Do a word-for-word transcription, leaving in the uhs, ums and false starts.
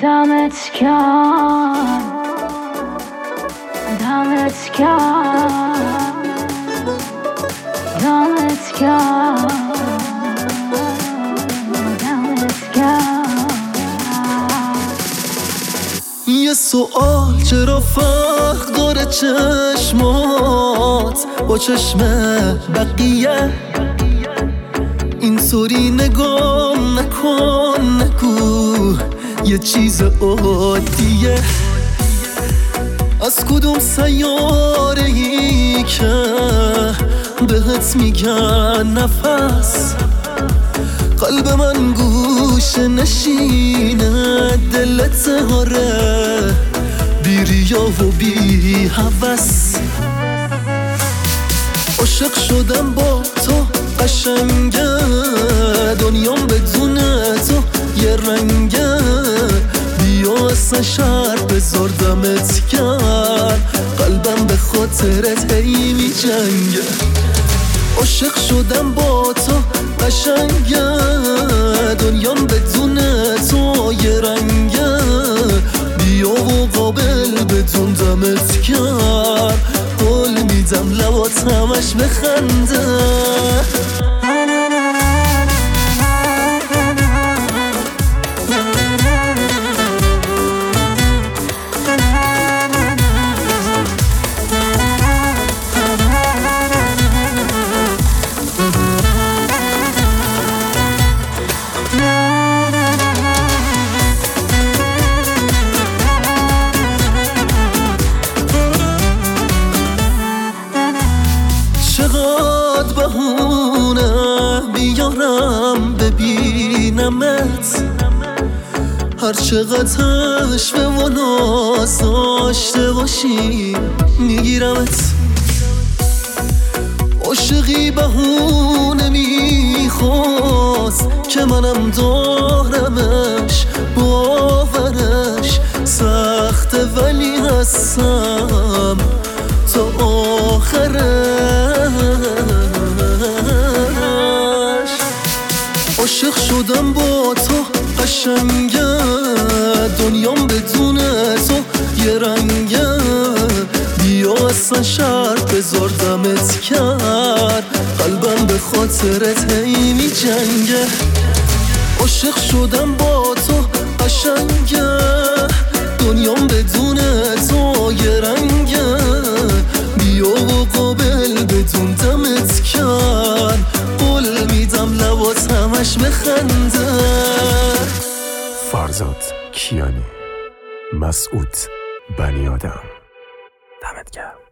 دمت گرم، دمت گرم، دمت گرم، دمت گرم. یه سوال چرا فرق داره چشمات با چشم بقیه؟ اینطوری نگاه نکن، نگو یه چیز عادیه. از کدوم سیاره ای که بهت میگن نفس؟ قلب من گوش نشینه دلت هاره، بی ریا و بی هوس. عاشق شدم با تو قشنگه، دنیام بدون تو یه رنگه. بیا اصلا شهر بذار دمت گرم، قلبم به خاطرت هی می جنگه. عاشق شدم با تو قشنگه، دنیام بدون تو یه رنگه. بیا و قابل بدون دمت گرم، قول میدم لبات همش بخنده. چقدر بهونه بیارم ببینمت، هر چقدر عشق و ناز داشته باشی میگیرمت. عاشقی بهونه میخواست که منم دارمش، باورش سخته ولی هستم تا آخرش. عاشق شدم با تو قشنگه، دنیام بدون تو یه رنگه. بیا اصلا شرط بذار دمت کرد، قلبم به خاطرت هی می جنگه. عاشق شدم با تو قشنگه، دنیام بدون تو یه رنگه. بیا و قابل بدون دمت کرد، قول میدم لبات همش بخنده. فرزاد کیانی، مسعود بنیادم، دمت گرم.